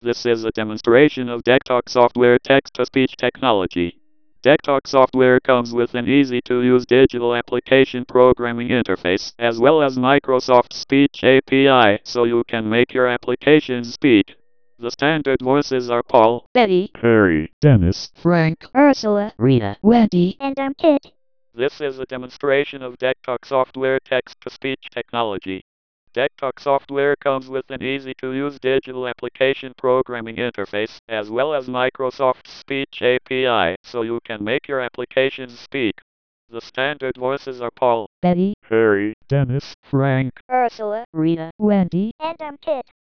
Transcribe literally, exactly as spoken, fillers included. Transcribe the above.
This is a demonstration of DeckTalk software text-to-speech technology. DeckTalk software comes with an easy-to-use digital application programming interface, as well as Microsoft Speech A P I, so you can make your applications speak. The standard voices are Paul, Betty, Harry, Dennis, Frank, Ursula, Rita, Wendy, and I'm Kit. This is a demonstration of DeckTalk software text-to-speech technology. DeckTalk software comes with an easy-to-use digital application programming interface, as well as Microsoft Speech A P I, so you can make your applications speak. The standard voices are Paul, Betty, Harry, Dennis, Frank, Ursula, Rita, Wendy, and I'm Kit.